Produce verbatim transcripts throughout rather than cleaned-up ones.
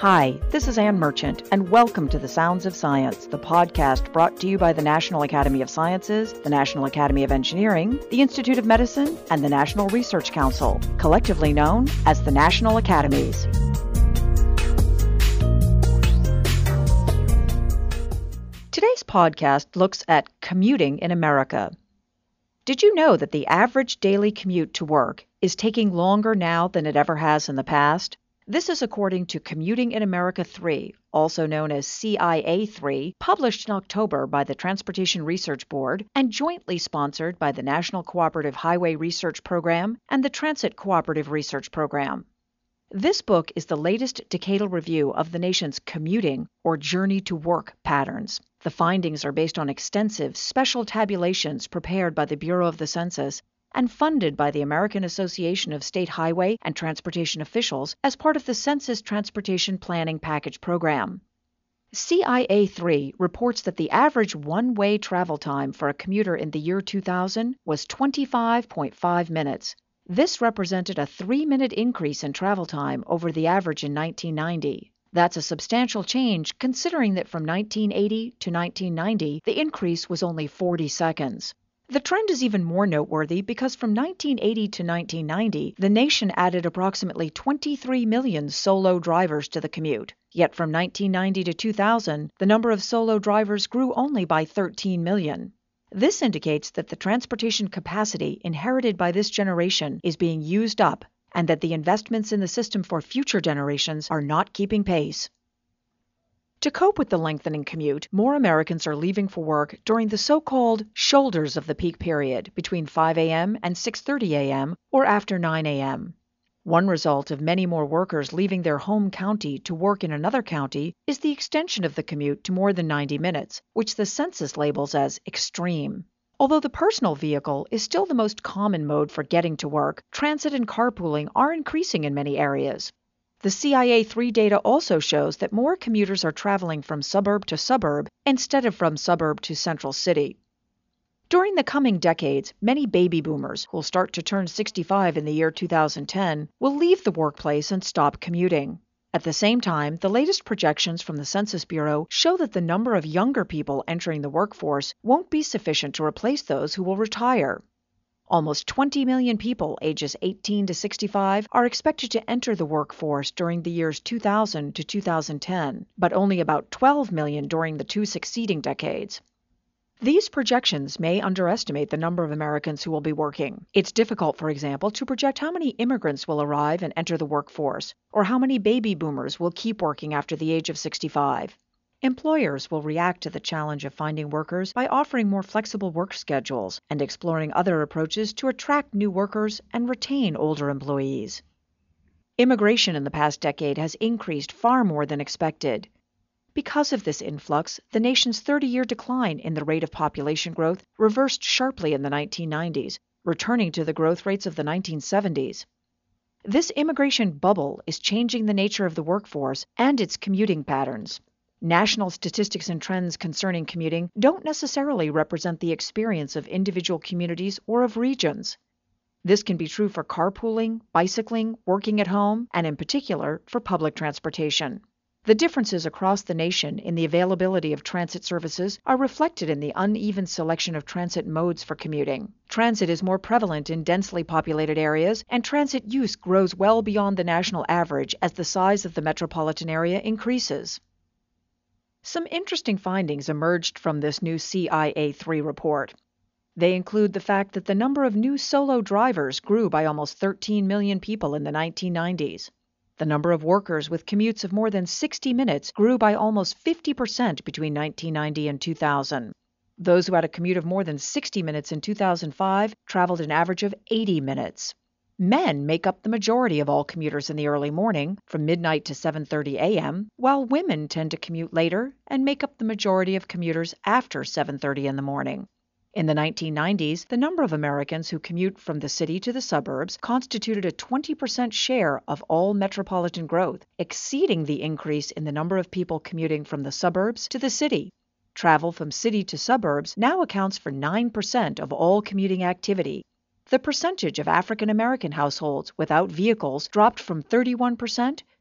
Hi, this is Ann Merchant, and welcome to The Sounds of Science, the podcast brought to you by the National Academy of Sciences, the National Academy of Engineering, the Institute of Medicine, and the National Research Council, collectively known as the National Academies. Today's podcast looks at commuting in America. Did you know that the average daily commute to work is taking longer now than it ever has in the past? This is according to Commuting in America three, also known as C I A three, published in October by the Transportation Research Board and jointly sponsored by the National Cooperative Highway Research Program and the Transit Cooperative Research Program. This book is the latest decadal review of the nation's commuting or journey to work patterns. The findings are based on extensive special tabulations prepared by the Bureau of the Census and funded by the American Association of State Highway and Transportation Officials as part of the Census Transportation Planning Package Program. C I A three reports that the average one-way travel time for a commuter in the year two thousand was twenty-five point five minutes. This represented a three-minute increase in travel time over the average in nineteen ninety. That's a substantial change considering that from nineteen eighty to nineteen ninety, the increase was only forty seconds. The trend is even more noteworthy because from nineteen eighty to nineteen ninety, the nation added approximately twenty-three million solo drivers to the commute. Yet from nineteen ninety to two thousand, the number of solo drivers grew only by thirteen million. This indicates that the transportation capacity inherited by this generation is being used up and that the investments in the system for future generations are not keeping pace. To cope with the lengthening commute, more Americans are leaving for work during the so-called shoulders of the peak period between five a.m. and six thirty a.m. or after nine a.m. One result of many more workers leaving their home county to work in another county is the extension of the commute to more than ninety minutes, which the census labels as extreme. Although the personal vehicle is still the most common mode for getting to work, transit and carpooling are increasing in many areas. The C I A three data also shows that more commuters are traveling from suburb to suburb instead of from suburb to central city. During the coming decades, many baby boomers who will start to turn sixty-five in the year two thousand ten will leave the workplace and stop commuting. At the same time, the latest projections from the Census Bureau show that the number of younger people entering the workforce won't be sufficient to replace those who will retire. Almost twenty million people ages eighteen to sixty-five are expected to enter the workforce during the years two thousand to two thousand ten, but only about twelve million during the two succeeding decades. These projections may underestimate the number of Americans who will be working. It's difficult, for example, to project how many immigrants will arrive and enter the workforce, or how many baby boomers will keep working after the age of sixty-five. Employers will react to the challenge of finding workers by offering more flexible work schedules and exploring other approaches to attract new workers and retain older employees. Immigration in the past decade has increased far more than expected. Because of this influx, the nation's thirty-year decline in the rate of population growth reversed sharply in the nineteen nineties, returning to the growth rates of the nineteen seventies. This immigration bubble is changing the nature of the workforce and its commuting patterns. National statistics and trends concerning commuting don't necessarily represent the experience of individual communities or of regions. This can be true for carpooling, bicycling, working at home, and in particular for public transportation. The differences across the nation in the availability of transit services are reflected in the uneven selection of transit modes for commuting. Transit is more prevalent in densely populated areas, and transit use grows well beyond the national average as the size of the metropolitan area increases. Some interesting findings emerged from this new C I A three report. They include the fact that the number of new solo drivers grew by almost thirteen million people in the nineteen nineties. The number of workers with commutes of more than sixty minutes grew by almost fifty percent between nineteen ninety and two thousand. Those who had a commute of more than sixty minutes in two thousand five traveled an average of eighty minutes. Men make up the majority of all commuters in the early morning, from midnight to seven thirty a.m., while women tend to commute later and make up the majority of commuters after seven thirty in the morning. In the nineteen nineties, the number of Americans who commute from the city to the suburbs constituted a twenty percent share of all metropolitan growth, exceeding the increase in the number of people commuting from the suburbs to the city. Travel from city to suburbs now accounts for nine percent of all commuting activity. The percentage of African American households without vehicles dropped from thirty-one percent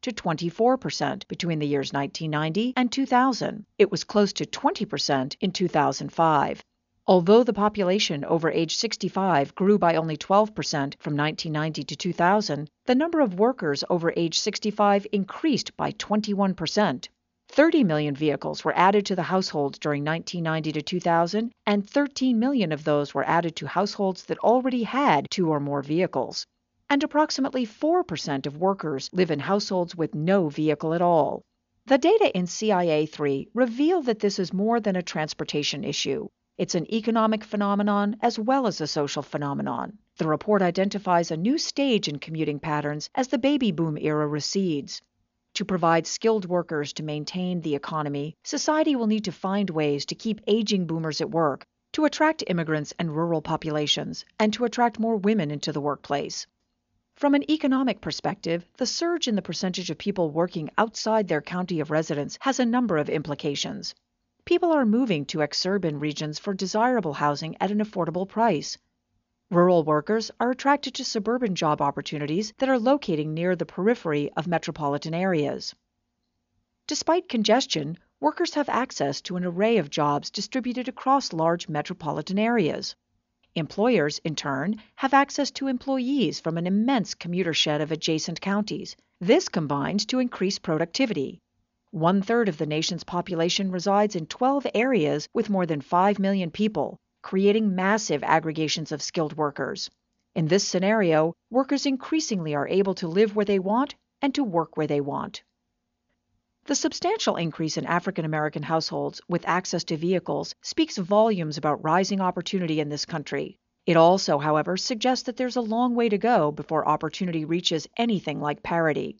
to twenty-four percent between the years nineteen ninety and two thousand. It was close to twenty percent in two thousand five. Although the population over age sixty-five grew by only twelve percent from nineteen ninety to two thousand, the number of workers over age sixty-five increased by twenty-one percent. thirty million vehicles were added to the households during nineteen ninety to two thousand, and thirteen million of those were added to households that already had two or more vehicles. And approximately four percent of workers live in households with no vehicle at all. The data in C I A three reveal that this is more than a transportation issue. It's an economic phenomenon as well as a social phenomenon. The report identifies a new stage in commuting patterns as the baby boom era recedes. To provide skilled workers to maintain the economy, society will need to find ways to keep aging boomers at work, to attract immigrants and rural populations, and to attract more women into the workplace. From an economic perspective, the surge in the percentage of people working outside their county of residence has a number of implications. People are moving to exurban regions for desirable housing at an affordable price. Rural workers are attracted to suburban job opportunities that are locating near the periphery of metropolitan areas. Despite congestion, workers have access to an array of jobs distributed across large metropolitan areas. Employers, in turn, have access to employees from an immense commuter shed of adjacent counties. This combines to increase productivity. One-third of the nation's population resides in twelve areas with more than five million people, creating massive aggregations of skilled workers. In this scenario, workers increasingly are able to live where they want and to work where they want. The substantial increase in African American households with access to vehicles speaks volumes about rising opportunity in this country. It also, however, suggests that there's a long way to go before opportunity reaches anything like parity.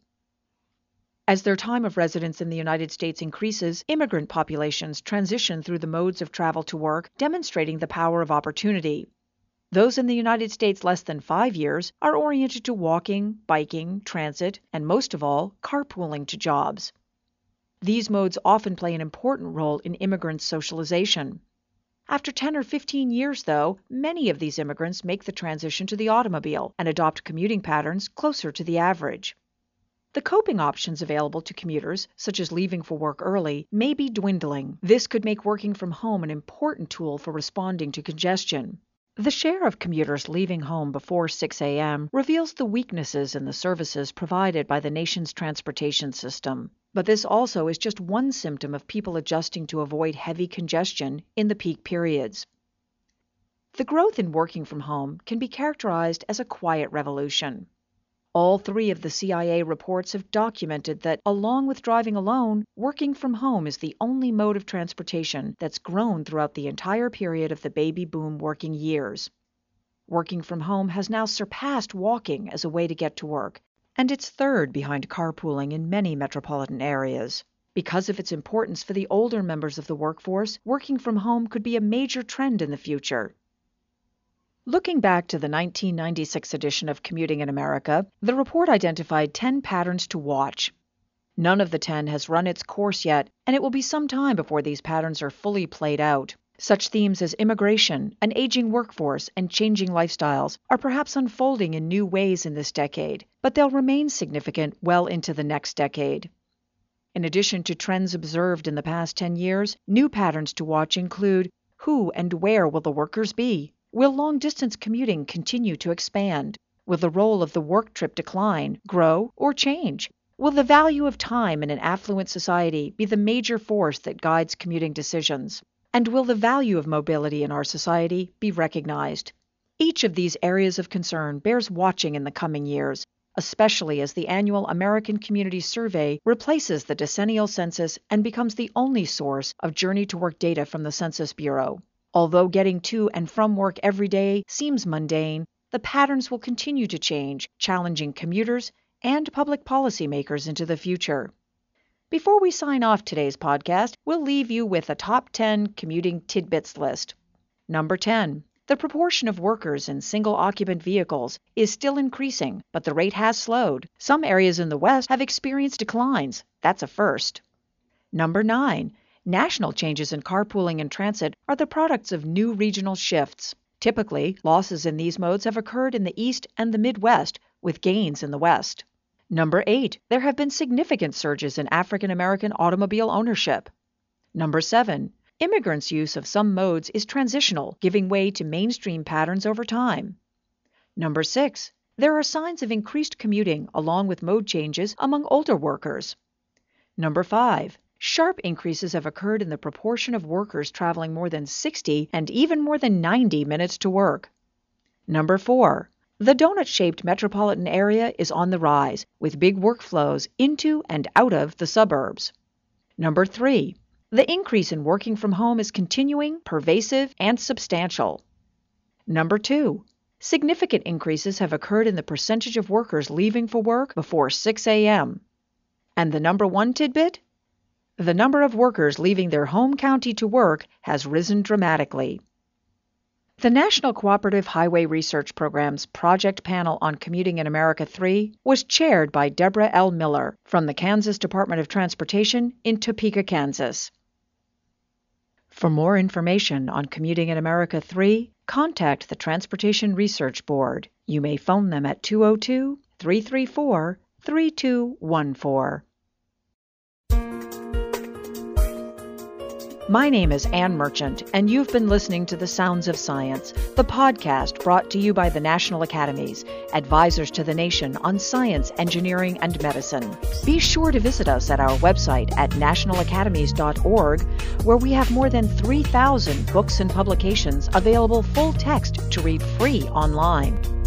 As their time of residence in the United States increases, immigrant populations transition through the modes of travel to work, demonstrating the power of opportunity. Those in the United States less than five years are oriented to walking, biking, transit, and most of all, carpooling to jobs. These modes often play an important role in immigrants' socialization. After ten or fifteen years, though, many of these immigrants make the transition to the automobile and adopt commuting patterns closer to the average. The coping options available to commuters, such as leaving for work early, may be dwindling. This could make working from home an important tool for responding to congestion. The share of commuters leaving home before six a m reveals the weaknesses in the services provided by the nation's transportation system. But this also is just one symptom of people adjusting to avoid heavy congestion in the peak periods. The growth in working from home can be characterized as a quiet revolution. All three of the C I A reports have documented that, along with driving alone, working from home is the only mode of transportation that's grown throughout the entire period of the baby boom working years. Working from home has now surpassed walking as a way to get to work, and it's third behind carpooling in many metropolitan areas. Because of its importance for the older members of the workforce, working from home could be a major trend in the future. Looking back to the nineteen ninety-six edition of Commuting in America, the report identified ten patterns to watch. None of the ten has run its course yet, and it will be some time before these patterns are fully played out. Such themes as immigration, an aging workforce, and changing lifestyles are perhaps unfolding in new ways in this decade, but they'll remain significant well into the next decade. In addition to trends observed in the past ten years, new patterns to watch include: who and where will the workers be? Will long-distance commuting continue to expand? Will the role of the work trip decline, grow, or change? Will the value of time in an affluent society be the major force that guides commuting decisions? And will the value of mobility in our society be recognized? Each of these areas of concern bears watching in the coming years, especially as the annual American Community Survey replaces the decennial census and becomes the only source of journey-to-work data from the Census Bureau. Although getting to and from work every day seems mundane, the patterns will continue to change, challenging commuters and public policymakers into the future. Before we sign off today's podcast, we'll leave you with a top ten commuting tidbits list. Number ten. The proportion of workers in single-occupant vehicles is still increasing, but the rate has slowed. Some areas in the West have experienced declines. That's a first. Number nine. National changes in carpooling and transit are the products of new regional shifts. Typically, losses in these modes have occurred in the East and the Midwest, with gains in the West. Number eight, there have been significant surges in African American automobile ownership. Number seven, immigrants' use of some modes is transitional, giving way to mainstream patterns over time. Number six, there are signs of increased commuting along with mode changes among older workers. Number five, sharp increases have occurred in the proportion of workers traveling more than sixty and even more than ninety minutes to work. Number four, the donut-shaped metropolitan area is on the rise, with big workflows into and out of the suburbs. Number three, the increase in working from home is continuing, pervasive, and substantial. Number two, significant increases have occurred in the percentage of workers leaving for work before six a.m. And the number one tidbit? The number of workers leaving their home county to work has risen dramatically. The National Cooperative Highway Research Program's Project Panel on Commuting in America three was chaired by Deborah L. Miller from the Kansas Department of Transportation in Topeka, Kansas. For more information on Commuting in America three, contact the Transportation Research Board. You may phone them at two oh two, three three four, three two one four. My name is Ann Merchant, and you've been listening to The Sounds of Science, the podcast brought to you by the National Academies, advisors to the nation on science, engineering, and medicine. Be sure to visit us at our website at national academies dot org, where we have more than three thousand books and publications available full text to read free online.